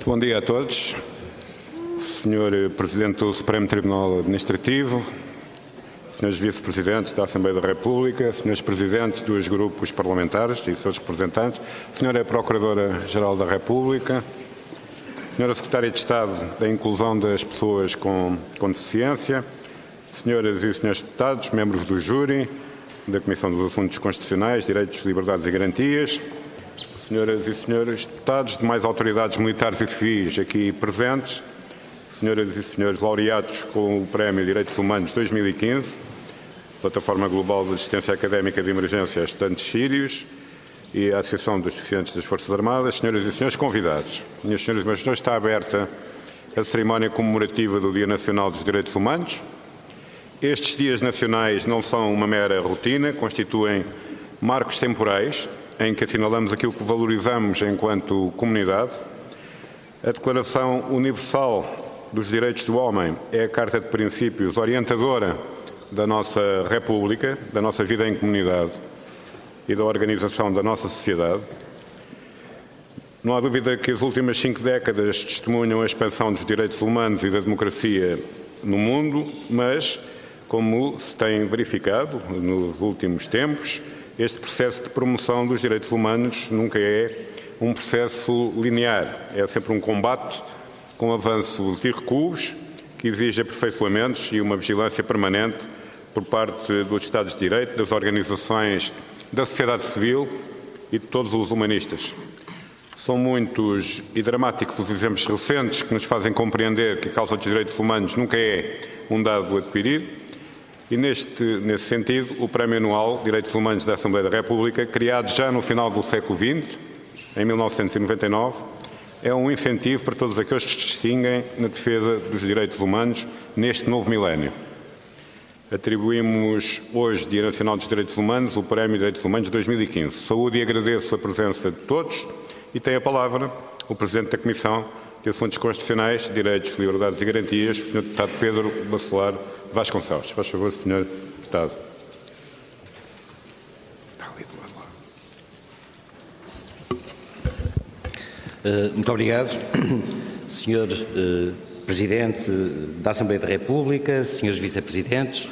Bom dia a todos. Senhor Presidente do Supremo Tribunal Administrativo, Senhores Vice-Presidentes da Assembleia da República, Senhores Presidentes dos grupos parlamentares e seus representantes, Senhora Procuradora-Geral da República, Senhora Secretária de Estado da Inclusão das Pessoas com Deficiência, Senhoras e Senhores Deputados, membros do júri, da Comissão dos Assuntos Constitucionais, Direitos, Liberdades e Garantias, Senhoras e Senhores Deputados, demais autoridades militares e civis aqui presentes, Senhoras e Senhores laureados com o Prémio Direitos Humanos 2015, Plataforma Global de Assistência Académica de Emergência a Estudantes Sírios e a Associação dos Deficientes das Forças Armadas, Senhoras e Senhores convidados. Minhas senhoras e meus senhores, está aberta a cerimónia comemorativa do Dia Nacional dos Direitos Humanos. Estes dias nacionais não são uma mera rotina, constituem marcos temporais em que assinalamos aquilo que valorizamos enquanto comunidade. A Declaração Universal dos Direitos do Homem é a Carta de Princípios orientadora da nossa República, da nossa vida em comunidade e da organização da nossa sociedade. Não há dúvida que as últimas 5 décadas testemunham a expansão dos direitos humanos e da democracia no mundo, mas, como se tem verificado nos últimos tempos, este processo de promoção dos direitos humanos nunca é um processo linear, é sempre um combate com avanços e recuos que exige aperfeiçoamentos e uma vigilância permanente por parte dos Estados de Direito, das organizações da sociedade civil e de todos os humanistas. São muitos e dramáticos os exemplos recentes que nos fazem compreender que a causa dos direitos humanos nunca é um dado adquirido. E nesse sentido, o Prémio Anual Direitos Humanos da Assembleia da República, criado já no final do século XX, em 1999, é um incentivo para todos aqueles que se distinguem na defesa dos direitos humanos neste novo milénio. Atribuímos hoje, Dia Nacional dos Direitos Humanos, o Prémio Direitos Humanos 2015. Saúde e agradeço a presença de todos e tem a palavra o Presidente da Comissão de Assuntos Constitucionais, Direitos, Liberdades e Garantias, o Sr. Deputado Pedro Bacelar Vasconcelos. Faz favor, Sr. Deputado. Muito obrigado, Sr. Presidente da Assembleia da República, Srs. Vice-Presidentes.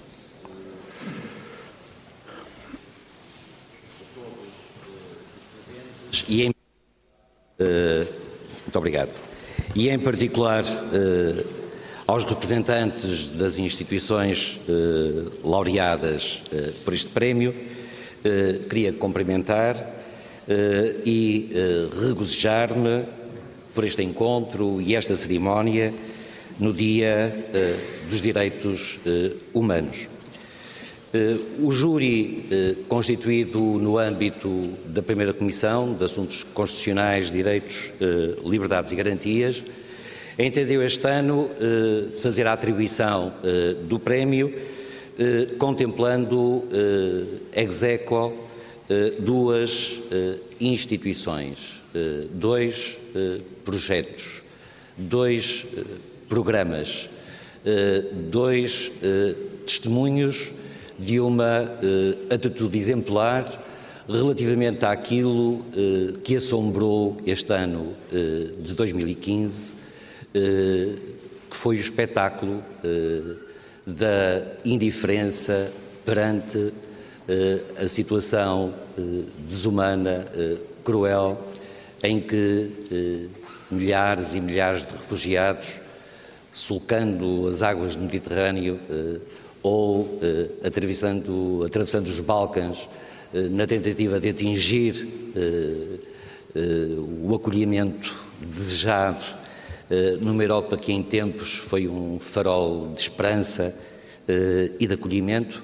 Muito obrigado. E em particular aos representantes das instituições laureadas por este prémio, queria cumprimentar e regozijar-me por este encontro e esta cerimónia no Dia dos Direitos Humanos. O júri, constituído no âmbito da Primeira Comissão de Assuntos Constitucionais, Direitos, Liberdades e Garantias, entendeu este ano fazer a atribuição do prémio, contemplando ex aequo duas instituições, 2 projetos, 2 programas, 2 testemunhos de uma atitude exemplar relativamente àquilo que assombrou este ano de 2015, que foi o espetáculo da indiferença perante a situação desumana, cruel, em que milhares e milhares de refugiados, sulcando as águas do Mediterrâneo ou atravessando os Balcãs, na tentativa de atingir o acolhimento desejado numa Europa que em tempos foi um farol de esperança e de acolhimento,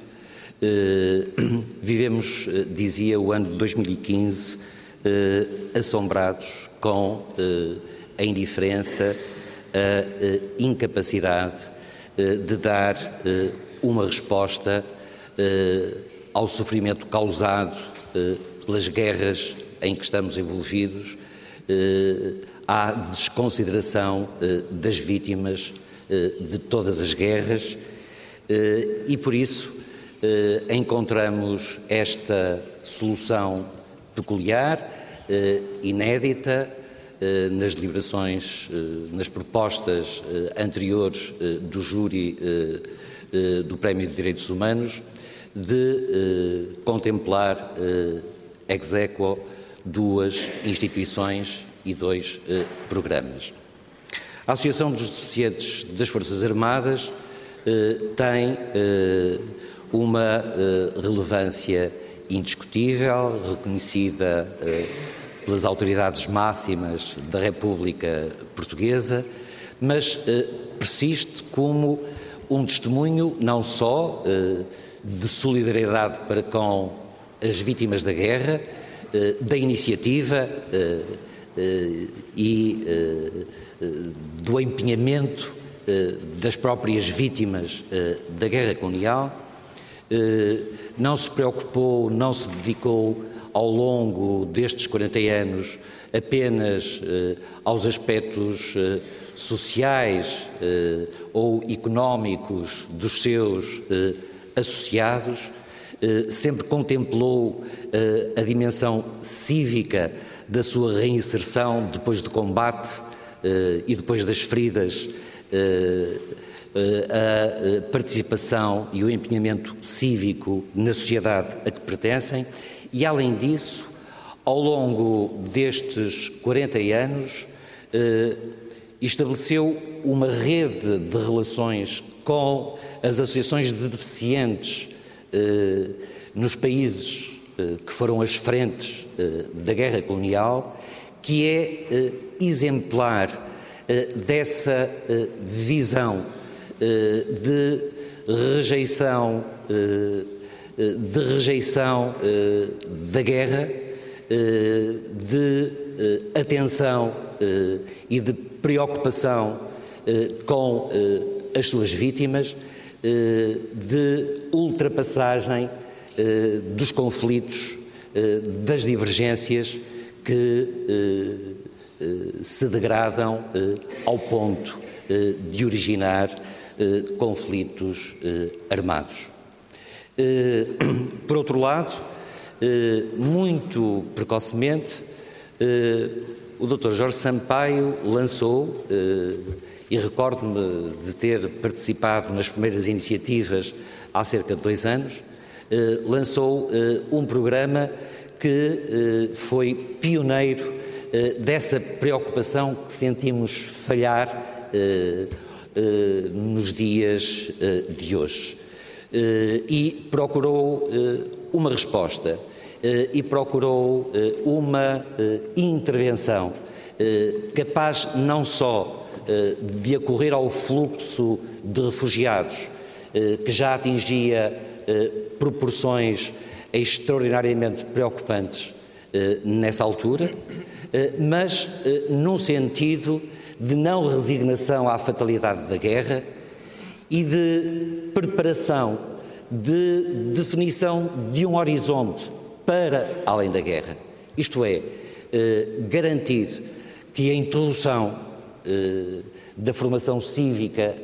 vivemos, dizia, o ano de 2015 assombrados com a indiferença, a incapacidade de dar uma resposta ao sofrimento causado pelas guerras em que estamos envolvidos, à desconsideração das vítimas de todas as guerras e, por isso, encontramos esta solução peculiar, inédita, nas deliberações, nas propostas anteriores do júri do Prémio de Direitos Humanos, de contemplar ex aequo 2 instituições e 2 programas. A Associação dos Deficientes das Forças Armadas tem uma relevância indiscutível, reconhecida pelas autoridades máximas da República Portuguesa, mas persiste como um testemunho não só de solidariedade para com as vítimas da guerra, da iniciativa e do empenhamento das próprias vítimas da guerra colonial. Não se preocupou, não se dedicou ao longo destes 40 anos apenas aos aspectos sociais ou económicos dos seus associados, sempre contemplou a dimensão cívica da sua reinserção depois do combate e depois das feridas, a participação e o empenhamento cívico na sociedade a que pertencem e, além disso, ao longo destes 40 anos, estabeleceu uma rede de relações com as associações de deficientes nos países que foram as frentes da guerra colonial, que é exemplar dessa visão de rejeição da guerra, de atenção e de preocupação com as suas vítimas, de ultrapassagem dos conflitos, das divergências que se degradam ao ponto de originar conflitos armados. Por outro lado, muito precocemente, o Dr. Jorge Sampaio lançou, e recordo-me de ter participado nas primeiras iniciativas há cerca de 2 anos, lançou um programa que foi pioneiro dessa preocupação que sentimos falhar nos dias de hoje. E procurou uma resposta e procurou uma intervenção capaz não só de acorrer ao fluxo de refugiados que já atingia proporções extraordinariamente preocupantes nessa altura, mas num sentido de não resignação à fatalidade da guerra e de preparação, de definição de um horizonte para além da guerra. Isto é, garantir que a introdução da formação cívica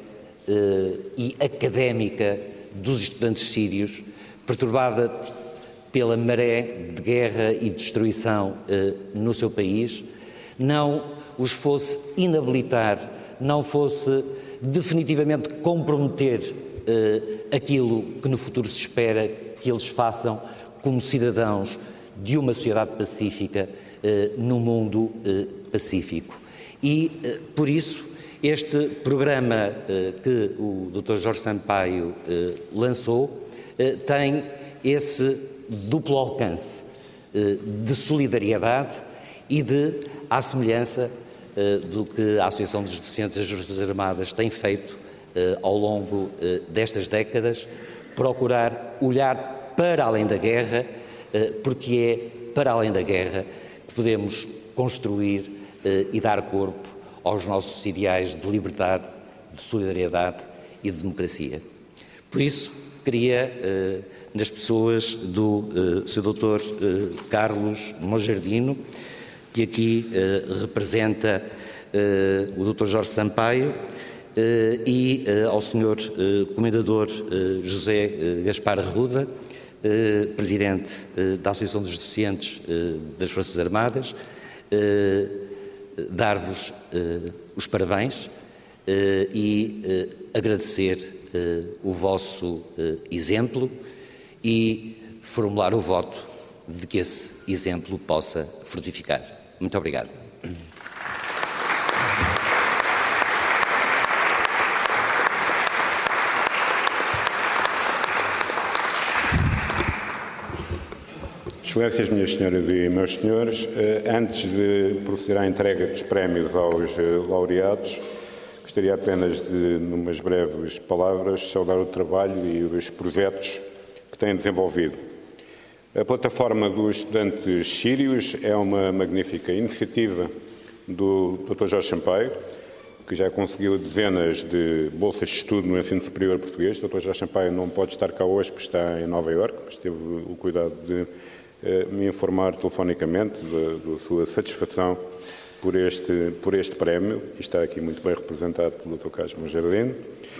e académica dos estudantes sírios, perturbada pela maré de guerra e destruição no seu país, não os fosse inabilitar, não fosse definitivamente comprometer aquilo que no futuro se espera que eles façam como cidadãos de uma sociedade pacífica no mundo pacífico. E, por isso, este programa que o Dr. Jorge Sampaio lançou tem esse duplo alcance de solidariedade e de, à semelhança do que a Associação dos Deficientes das Forças Armadas tem feito ao longo destas décadas, procurar olhar para além da guerra, porque é para além da guerra que podemos construir e dar corpo aos nossos ideais de liberdade, de solidariedade e de democracia. Por isso, queria, nas pessoas do Sr. Dr. Carlos Monjardino, que aqui representa o Dr. Jorge Sampaio, e ao Sr. Comendador José Gaspar Arruda, Presidente da Associação dos Deficientes das Forças Armadas, dar-vos os parabéns e agradecer o vosso exemplo e formular o voto de que esse exemplo possa frutificar. Muito obrigado. Excelências, minhas senhoras e meus senhores, antes de proceder à entrega dos prémios aos laureados, gostaria apenas de, numas breves palavras, saudar o trabalho e os projetos que têm desenvolvido. A plataforma dos estudantes sírios é uma magnífica iniciativa do Dr. Jorge Sampaio, que já conseguiu dezenas de bolsas de estudo no ensino superior português. O Dr. Jorge Sampaio não pode estar cá hoje porque está em Nova Iorque, mas teve o cuidado de me informar telefonicamente da sua satisfação por este prémio, e está aqui muito bem representado pelo Dr. Carlos Monjardino.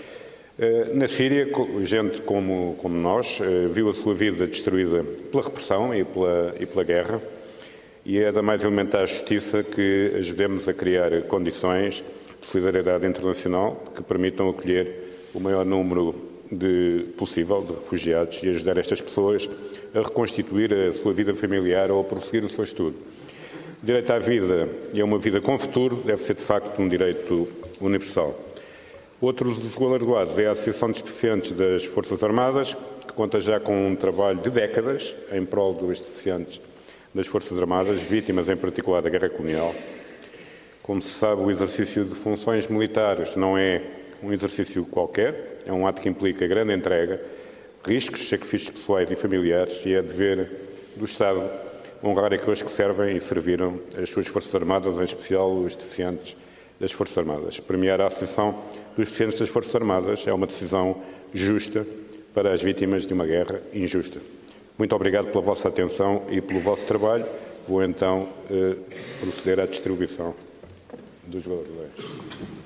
Na Síria, gente como nós viu a sua vida destruída pela repressão e pela guerra, e é da mais elementar justiça que ajudemos a criar condições de solidariedade internacional que permitam acolher o maior número possível de refugiados e ajudar estas pessoas a reconstituir a sua vida familiar ou a prosseguir o seu estudo. O direito à vida e a uma vida com futuro deve ser, de facto, um direito universal. Outro dos galardoados é a Associação de Deficientes das Forças Armadas, que conta já com um trabalho de décadas em prol dos deficientes das Forças Armadas, vítimas em particular da guerra colonial. Como se sabe, o exercício de funções militares não é um exercício qualquer, é um ato que implica grande entrega, riscos, sacrifícios pessoais e familiares, e é dever do Estado honrar aqueles que servem e serviram as suas Forças Armadas, em especial os deficientes das Forças Armadas. Premiar a Associação dos Deficientes das Forças Armadas é uma decisão justa para as vítimas de uma guerra injusta. Muito obrigado pela vossa atenção e pelo vosso trabalho. Vou então proceder à distribuição dos galardoados.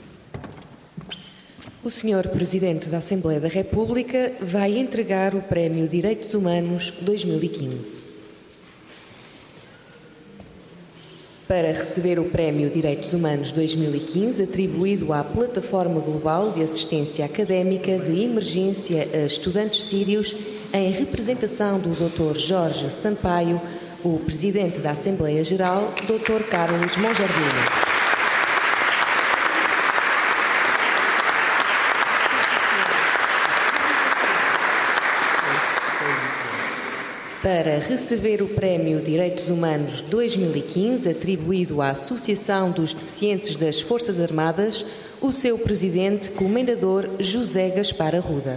O Sr. Presidente da Assembleia da República vai entregar o Prémio Direitos Humanos 2015. Para receber o Prémio Direitos Humanos 2015, atribuído à Plataforma Global de Assistência Académica de Emergência a Estudantes Sírios, em representação do Dr. Jorge Sampaio, o Presidente da Assembleia Geral, Dr. Carlos Monjardino. Para receber o Prémio Direitos Humanos 2015, atribuído à Associação dos Deficientes das Forças Armadas, o seu Presidente, Comendador José Gaspar Arruda.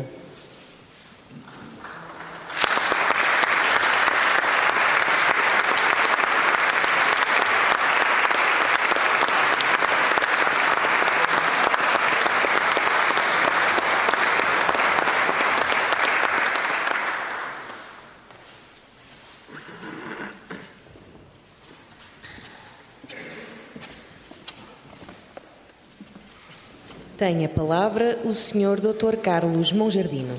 Tem a palavra o Sr. Dr. Carlos Monjardino.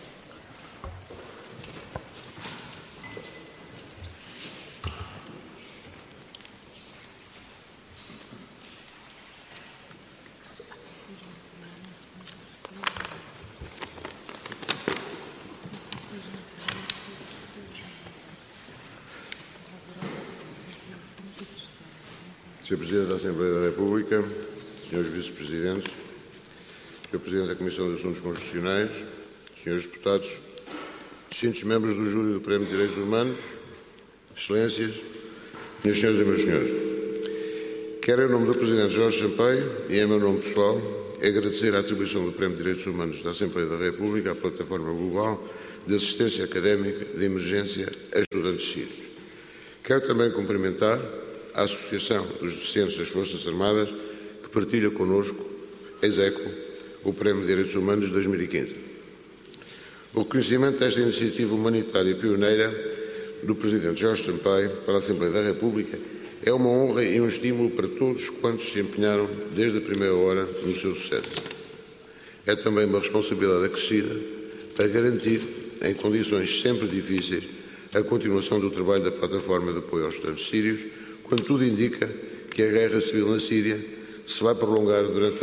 Sr. Presidente da Assembleia da República, Srs. Vice-Presidentes, Sr. Presidente da Comissão de Assuntos Constitucionais, Srs. Deputados, distintos membros do Júri do Prémio de Direitos Humanos, Excelências, minhas senhoras e meus senhores. Quero, em nome do Presidente Jorge Sampaio e em meu nome pessoal, agradecer a atribuição do Prémio de Direitos Humanos da Assembleia da República à Plataforma Global de Assistência Académica de Emergência a Estudantes Sírios. Quero também cumprimentar a Associação dos Deficientes das Forças Armadas, que partilha connosco, ex aequo, o Prémio de Direitos Humanos de 2015. O reconhecimento desta iniciativa humanitária pioneira do Presidente Jorge Sampaio para a Assembleia da República é uma honra e um estímulo para todos quantos se empenharam desde a primeira hora no seu sucesso. É também uma responsabilidade acrescida para garantir, em condições sempre difíceis, a continuação do trabalho da Plataforma de Apoio aos Estudantes Sírios, quando tudo indica que que a guerra civil na Síria se vai prolongar perante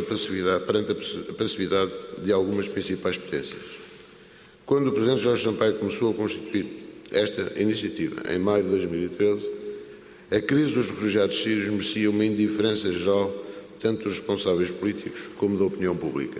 a passividade de algumas principais potências. Quando o Presidente Jorge Sampaio começou a constituir esta iniciativa, em maio de 2013, a crise dos refugiados sírios merecia uma indiferença geral, tanto dos responsáveis políticos como da opinião pública.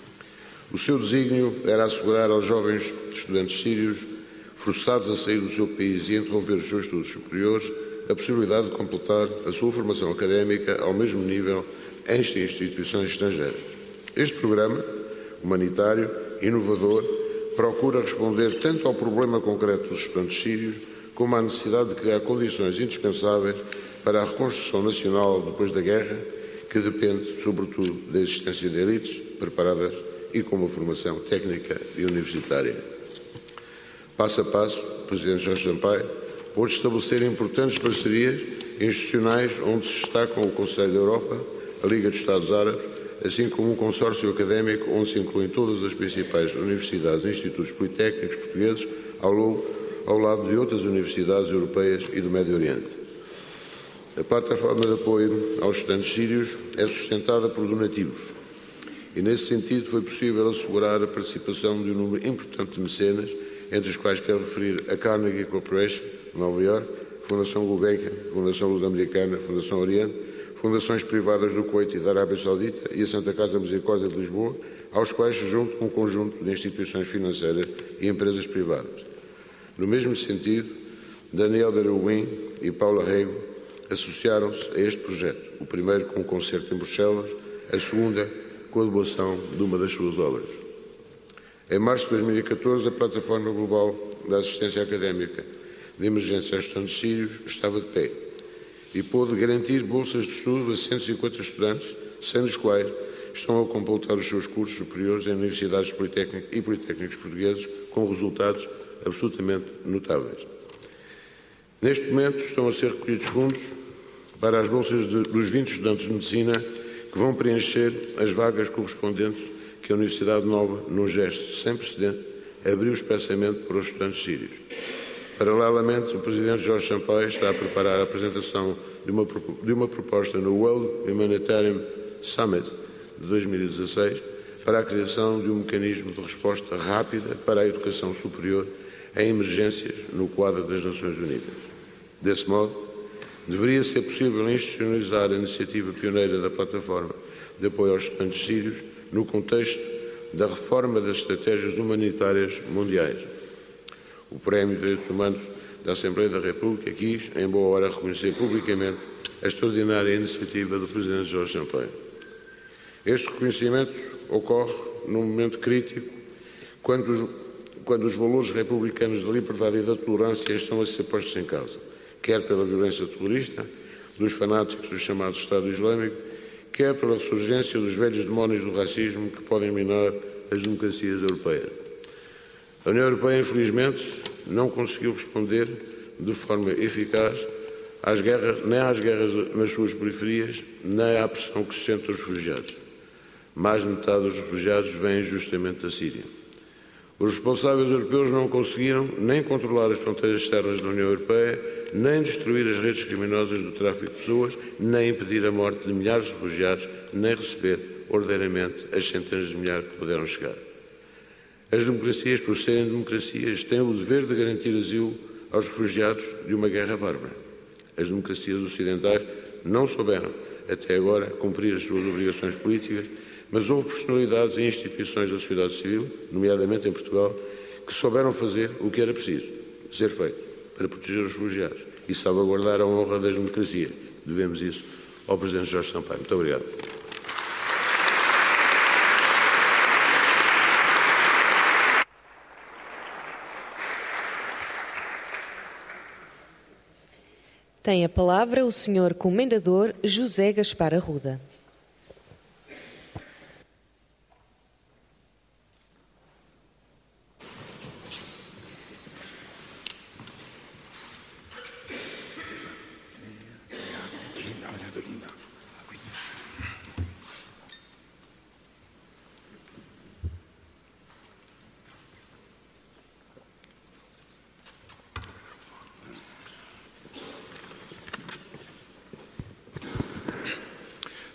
O seu desígnio era assegurar aos jovens estudantes sírios, forçados a sair do seu país e a interromper os seus estudos superiores, a possibilidade de completar a sua formação académica ao mesmo nível em instituições estrangeiras. Este programa, humanitário, inovador, procura responder tanto ao problema concreto dos estudantes sírios, como à necessidade de criar condições indispensáveis para a reconstrução nacional depois da guerra, que depende, sobretudo, da existência de elites preparadas e com uma formação técnica e universitária. Passo a passo, o Presidente Jorge Sampaio pôde estabelecer importantes parcerias institucionais onde se destacam o Conselho da Europa, a Liga dos Estados Árabes, assim como um consórcio académico onde se incluem todas as principais universidades e institutos politécnicos portugueses ao lado de outras universidades europeias e do Médio Oriente. A plataforma de apoio aos estudantes sírios é sustentada por donativos e, nesse sentido, foi possível assegurar a participação de um número importante de mecenas, entre os quais quero referir a Carnegie Corporation, de Nova Iorque, Fundação Gulbenkian, Fundação Luso-Americana, Fundação Oriente, fundações privadas do Kuwait e da Arábia Saudita e a Santa Casa Misericórdia de Lisboa, aos quais se junta um conjunto de instituições financeiras e empresas privadas. No mesmo sentido, Daniel Berwin e Paula Rego associaram-se a este projeto, o primeiro com um concerto em Bruxelas, a segunda com a doação de uma das suas obras. Em março de 2014, a Plataforma Global da Assistência Académica de Emergência aos Estudantes Sírios estava de pé e pôde garantir bolsas de estudo a 150 estudantes, sendo os quais estão a completar os seus cursos superiores em universidades e politécnicos portugueses com resultados absolutamente notáveis. Neste momento estão a ser recolhidos fundos para as bolsas dos 20 estudantes de Medicina que vão preencher as vagas correspondentes que a Universidade Nova, num gesto sem precedente, abriu expressamente para os estudantes sírios. Paralelamente, o Presidente Jorge Sampaio está a preparar a apresentação de uma proposta no World Humanitarian Summit de 2016 para a criação de um mecanismo de resposta rápida para a educação superior em emergências no quadro das Nações Unidas. Desse modo, deveria ser possível institucionalizar a iniciativa pioneira da Plataforma de Apoio aos Estudantes Sírios no contexto da reforma das estratégias humanitárias mundiais. O Prémio de Direitos Humanos da Assembleia da República quis, em boa hora, reconhecer publicamente a extraordinária iniciativa do Presidente Jorge Sampaio. Este reconhecimento ocorre num momento crítico, quando os valores republicanos da liberdade e da tolerância estão a ser postos em causa, quer pela violência terrorista dos fanáticos do chamado Estado Islâmico, quer pela ressurgência dos velhos demónios do racismo que podem minar as democracias europeias. A União Europeia, infelizmente, não conseguiu responder de forma eficaz nem às guerras nas suas periferias, nem à pressão que se sente dos refugiados. Mais de metade dos refugiados vêm justamente da Síria. Os responsáveis europeus não conseguiram nem controlar as fronteiras externas da União Europeia, nem destruir as redes criminosas do tráfico de pessoas, nem impedir a morte de milhares de refugiados, nem receber ordeiramente as centenas de milhares que puderam chegar. As democracias, por serem democracias, têm o dever de garantir asilo aos refugiados de uma guerra bárbara. As democracias ocidentais não souberam, até agora, cumprir as suas obrigações políticas, mas houve personalidades e instituições da sociedade civil, nomeadamente em Portugal, que souberam fazer o que era preciso ser feito para proteger os refugiados e salvaguardar a honra das democracias. Devemos isso ao Presidente Jorge Sampaio. Muito obrigado. Tem a palavra o Sr. Comendador José Gaspar Arruda.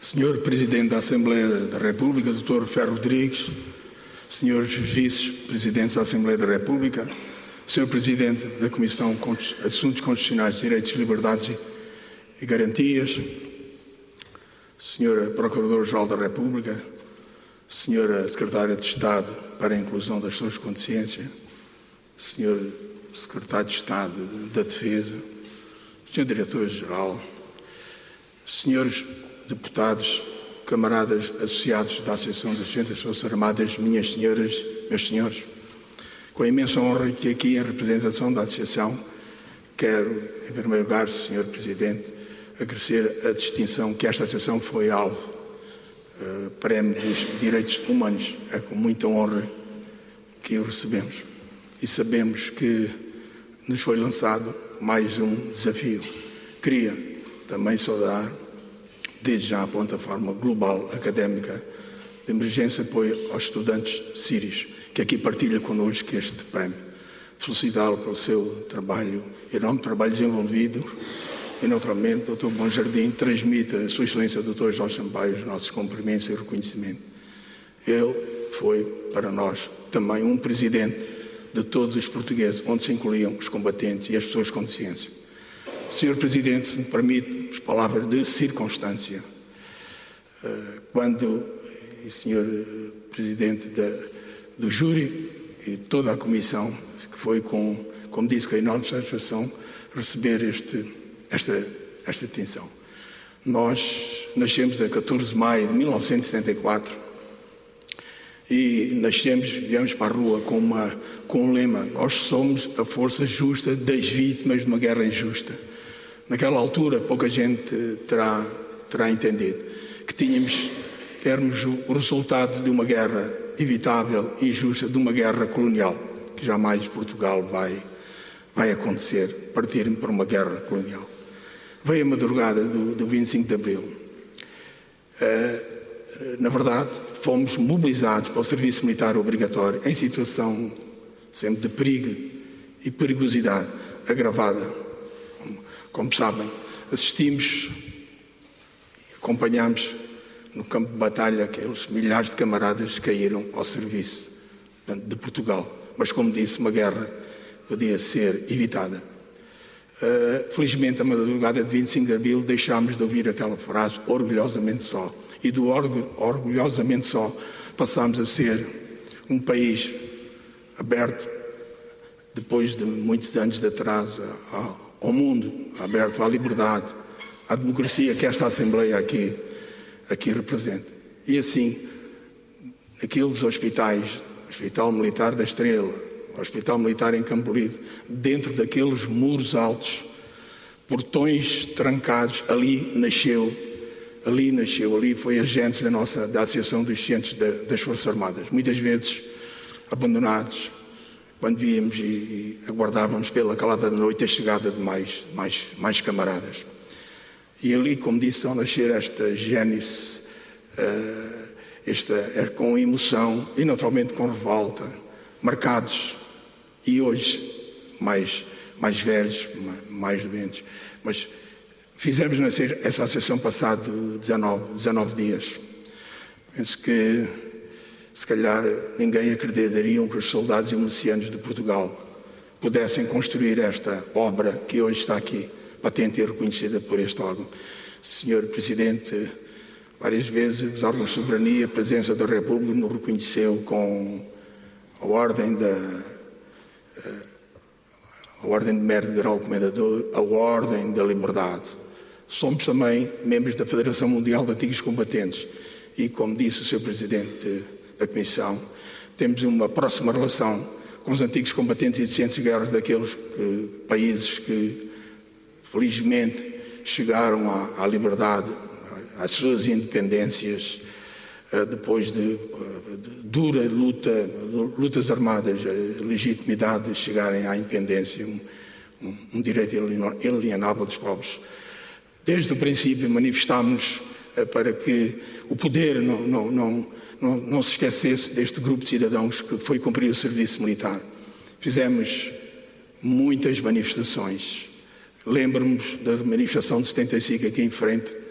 Senhor Presidente da Assembleia da República, Dr. Ferro Rodrigues, Senhores Vice-Presidentes da Assembleia da República, Senhor Presidente da Comissão de Assuntos Constitucionais, Direitos, Liberdades e Garantias, Senhora Procuradora-Geral da República, Senhora Secretária de Estado para a Inclusão das Pessoas com Deficiência, Senhor Secretário de Estado da Defesa, Senhor Diretor-Geral, Senhores Deputados, camaradas associados da Associação das Defensas das Forças Armadas, minhas senhoras, meus senhores, com a imensa honra que aqui, em representação da Associação, quero, em primeiro lugar, Senhor Presidente, agradecer a distinção que esta Associação foi alvo, Prémio dos Direitos Humanos. É com muita honra que o recebemos. E sabemos que nos foi lançado mais um desafio. Queria também saudar, desde já, a plataforma global académica de emergência e apoio aos estudantes sírios, que aqui partilha connosco este prémio. Felicitá-lo pelo seu trabalho, enorme trabalho desenvolvido. E, naturalmente, Dr. Bom Jardim transmite a Sua Excelência Dr. Jorge Sampaio os nossos cumprimentos e reconhecimento. Ele foi, para nós, também um presidente de todos os portugueses, onde se incluíam os combatentes e as pessoas com deficiência. Senhor Presidente, se me permite as palavras de circunstância, quando o Senhor Presidente do júri e toda a Comissão, que foi, como disse, com enorme satisfação, receber esta distinção. Nós nascemos a 14 de maio de 1974 e viemos para a rua com um lema: nós somos a força justa das vítimas de uma guerra injusta. Naquela altura, pouca gente terá entendido que éramos o resultado de uma guerra evitável e injusta, de uma guerra colonial, que jamais Portugal vai acontecer, partirem para uma guerra colonial. Veio a madrugada do 25 de Abril. Na verdade, fomos mobilizados para o serviço militar obrigatório em situação sempre de perigo e perigosidade agravada. Como sabem, assistimos e acompanhamos no campo de batalha aqueles milhares de camaradas que caíram ao serviço de Portugal. Mas, como disse, uma guerra podia ser evitada. Felizmente, a madrugada de 25 de Abril, deixámos de ouvir aquela frase orgulhosamente só. E do orgulhosamente só passámos a ser um país aberto, depois de muitos anos de atraso, ao mundo, aberto à liberdade, à democracia que esta Assembleia aqui representa. E assim, naqueles hospitais, Hospital Militar da Estrela, Hospital Militar em Campolide, dentro daqueles muros altos, portões trancados, ali foi agentes da Associação dos Cientes das Forças Armadas, muitas vezes abandonados, quando víamos e aguardávamos pela calada da noite a chegada de mais camaradas. E ali, como disse, ao nascer esta gênese, com emoção e naturalmente com revolta, marcados, e hoje mais velhos, mais doentes, mas fizemos nascer essa associação passado 19 dias. Penso que, se calhar, ninguém acreditaria que os soldados e milicianos de Portugal pudessem construir esta obra que hoje está aqui, patente e reconhecida por este órgão. Senhor Presidente, várias vezes os órgãos de soberania, a presença da República nos reconheceu com a Ordem de Mérito de Grau Comendador, a Ordem da Liberdade. Somos também membros da Federação Mundial de Antigos Combatentes e, como disse o Sr. Presidente da Comissão, temos uma próxima relação com os antigos combatentes e deficientes de guerra daqueles países que, felizmente, chegaram à liberdade, às suas independências, depois de dura lutas armadas, a legitimidade de chegarem à independência, um direito inalienável dos povos. Desde o princípio manifestámos para que o poder não se esquecesse deste grupo de cidadãos que foi cumprir o serviço militar. Fizemos muitas manifestações. Lembro-nos da manifestação de 75 aqui em frente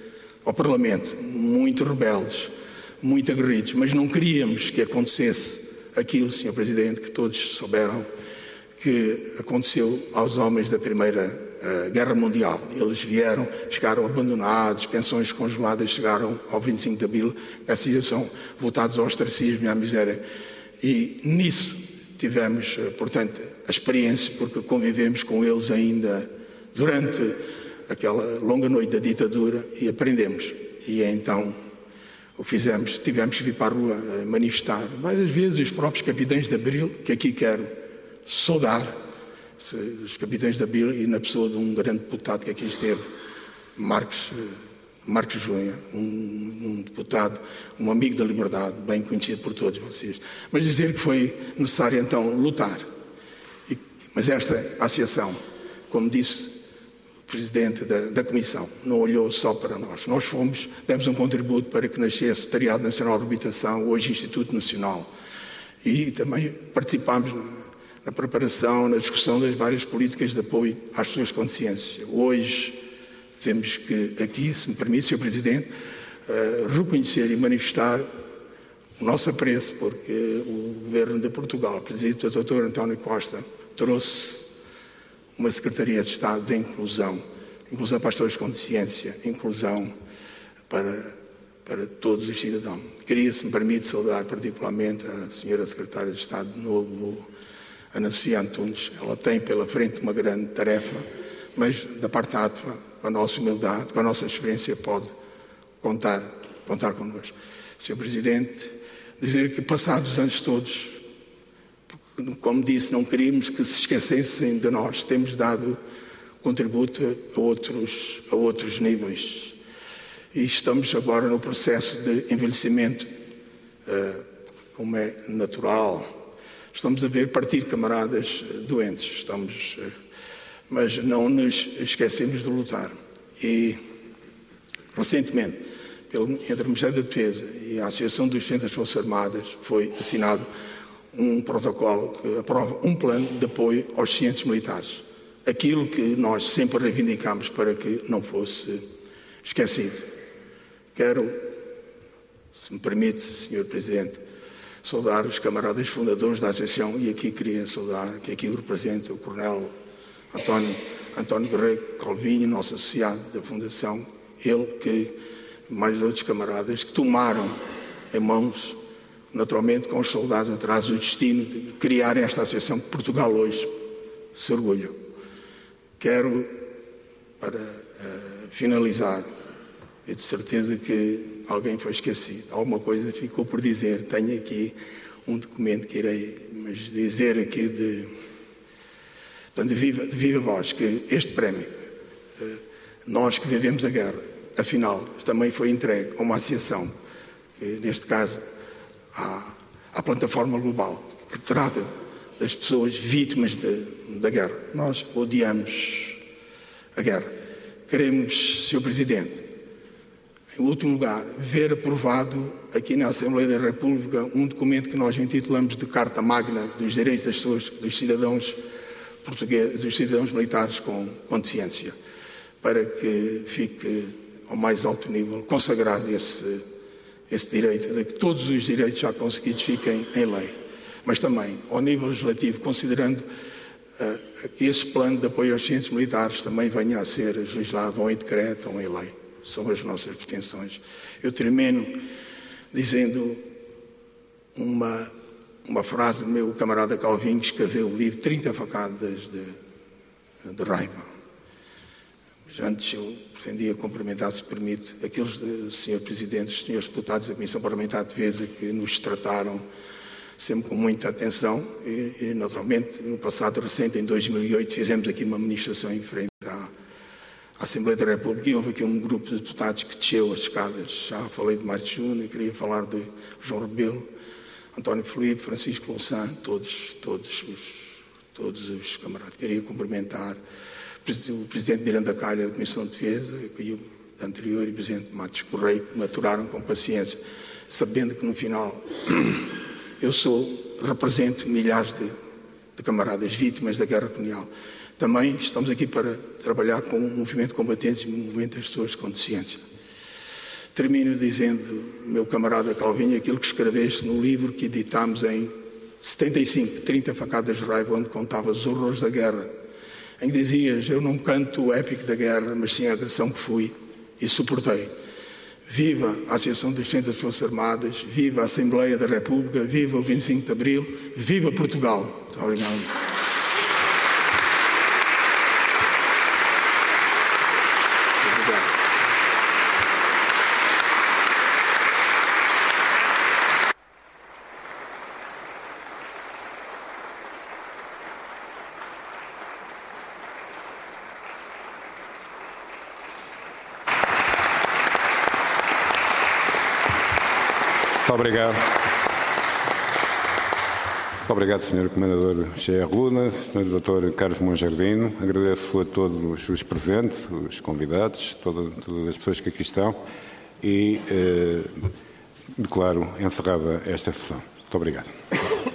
ao Parlamento, muito rebeldes, muito aguerridos, mas não queríamos que acontecesse aquilo, Sr. Presidente, que todos souberam que aconteceu aos homens da Primeira Guerra Mundial. Eles vieram, chegaram abandonados, pensões congeladas, chegaram ao 25 de Abril, nessa situação, voltados ao ostracismo e à miséria. E nisso tivemos, portanto, a experiência, porque convivemos com eles ainda durante aquela longa noite da ditadura e aprendemos. E então o fizemos, tivemos que vir para a rua manifestar. Várias vezes os próprios capitães de Abril, que aqui quero saudar, os capitães de Abril e na pessoa de um grande deputado que aqui esteve, Marcos Júnior, um deputado, um amigo da liberdade, bem conhecido por todos vocês. Mas dizer que foi necessário então lutar. Mas esta associação, como disse o Presidente da Comissão, não olhou só para nós. Nós demos um contributo para que nascesse o Secretariado Nacional de Habitação, hoje Instituto Nacional. E também participámos na preparação, na discussão das várias políticas de apoio às pessoas com deficiência. Hoje temos que aqui, se me permite, Sr. Presidente, reconhecer e manifestar o nosso apreço, porque o Governo de Portugal, presidido pelo Dr. António Costa, trouxe uma Secretaria de Estado de inclusão para as pessoas com deficiência, inclusão para todos os cidadãos. Queria, se me permite, saudar particularmente a Sra. Secretária de Estado de novo, Ana Sofia Antunes. Ela tem pela frente uma grande tarefa, mas da parte da ATFA, com a nossa humildade, com a nossa experiência, pode contar connosco. Sr. Presidente, dizer que passados os anos todos, como disse, não queríamos que se esquecessem de nós. Temos dado contributo a outros níveis. E estamos agora no processo de envelhecimento, como é natural. Estamos a ver partir camaradas doentes, mas não nos esquecemos de lutar. E, recentemente, entre o Ministério da Defesa e a Associação dos Defensores das Forças Armadas, foi assinado um protocolo que aprova um plano de apoio aos cientes militares. Aquilo que nós sempre reivindicámos para que não fosse esquecido. Quero, se me permite, Sr. Presidente, saudar os camaradas fundadores da Associação, e aqui queria saudar, que aqui o representa o Coronel António Guerreiro Calvinho, nosso associado da Fundação, ele que, mais outros camaradas, que tomaram em mãos, naturalmente com os soldados atrás, o destino de criar esta associação que Portugal hoje se orgulha. Quero, para finalizar, e de certeza que alguém foi esquecido, alguma coisa ficou por dizer. Tenho aqui um documento que irei dizer aqui de viva voz, que este prémio, nós que vivemos a guerra, afinal, também foi entregue a uma associação, que neste caso, à plataforma global, que trata das pessoas vítimas da guerra. Nós odiamos a guerra. Queremos, Sr. Presidente, em último lugar, ver aprovado aqui na Assembleia da República um documento que nós intitulamos de Carta Magna dos Direitos das Pessoas, dos cidadãos portugueses, dos cidadãos militares com deficiência, para que fique ao mais alto nível consagrado esse direito, de que todos os direitos já conseguidos fiquem em lei. Mas também, ao nível legislativo, considerando que esse plano de apoio aos cientes militares também venha a ser legislado ou em decreto ou em lei. São as nossas pretensões. Eu termino dizendo uma frase do meu camarada Calvinho, que escreveu o livro 30 facadas de raiva. Mas antes eu pretendia cumprimentar, se permite, aqueles Sr. Presidente, os senhores deputados da Comissão Parlamentar de Defesa que nos trataram sempre com muita atenção e naturalmente, no passado recente, em 2008, fizemos aqui uma manifestação em frente à Assembleia da República e houve aqui um grupo de deputados que desceu as escadas. Já falei de Marcos Júnior, queria falar de João Rebelo, António Filipe, Francisco Louçã, todos os camaradas. Queria cumprimentar o Presidente Miranda Calha da Comissão de Defesa e o anterior e o Presidente Matos Correia, que me aturaram com paciência, sabendo que no final eu represento milhares de camaradas vítimas da guerra colonial. Também estamos aqui para trabalhar com o movimento de combatentes e o movimento das pessoas com deficiência. termino dizendo, meu camarada Calvinho, aquilo que escreveste no livro que editámos em 75, 30 facadas de raiva, onde contavas os horrores da guerra, em que dizias, eu não canto o épico da guerra, mas sim a agressão que fui e suportei. Viva a Associação dos Centros das Forças Armadas, viva a Assembleia da República, viva o 25 de Abril, viva Portugal. Muito obrigado. Muito obrigado. Muito obrigado, Sr. Comendador Cheia Luna, Sr. Dr. Carlos Monjardino. Agradeço a todos os presentes, os convidados, todas as pessoas que aqui estão e declaro encerrada esta sessão. Muito obrigado.